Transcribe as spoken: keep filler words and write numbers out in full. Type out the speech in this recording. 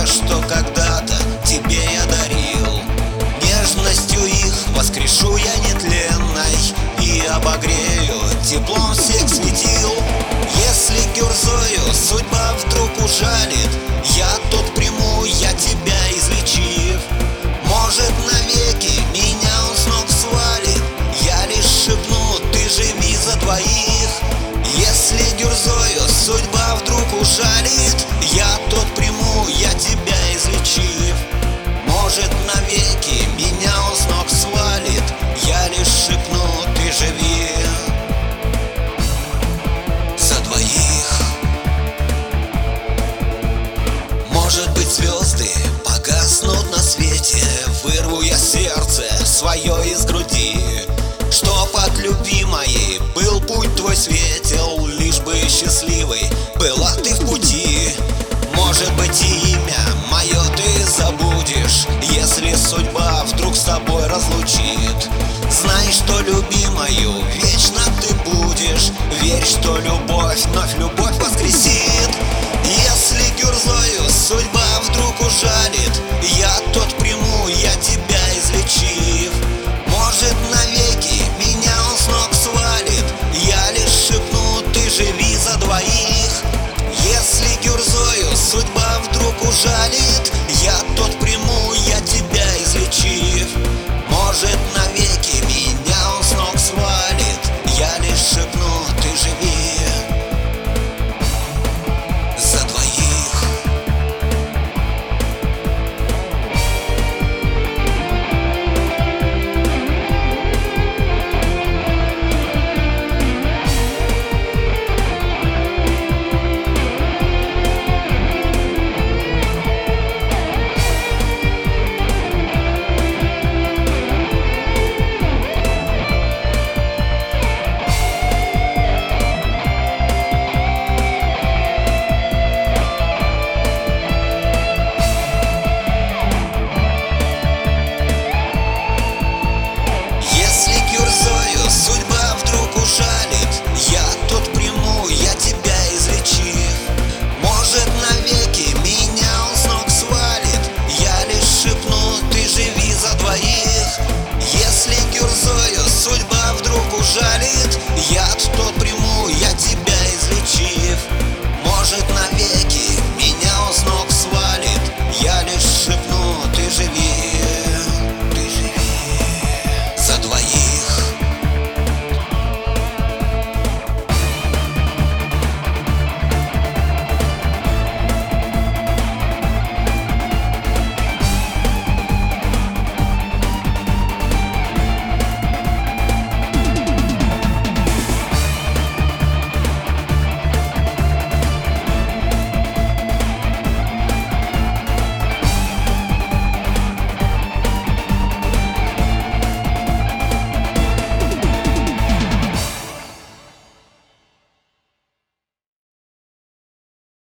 что когда-то тебе я дарил. Нежностью их воскрешу я нетленной и обогрею теплом всех светил. Если гюрзою судьба вдруг ужалит, я тут приму я тебя, излечив. Может, навеки меня он с ног свалит, я лишь шепну: ты живи за двоих. Если гюрзою судьба вдруг ужалит, я тут приму я тебя, излечив. Может, навеки меня он с ног свалит, я лишь шепну: ты живи за двоих. Может быть, звезды погаснут на свете, вырву я сердце свое из груди, чтоб от любви моей был путь твой светел, лишь бы счастливой была ты в пути. Может быть, и имя мое ты забудешь, если судьба вдруг с тобой разлучит. Знай, что любимою вечно ты будешь, верь, что любовь вновь любовь воскресит. Если гюрзою судьба вдруг ужалит, я тот приму я тебя, излечив. Может, навеки меня он с ног свалит, я лишь шепну: ты живи за двоих. Если гюрзою судьба вдруг ужалит,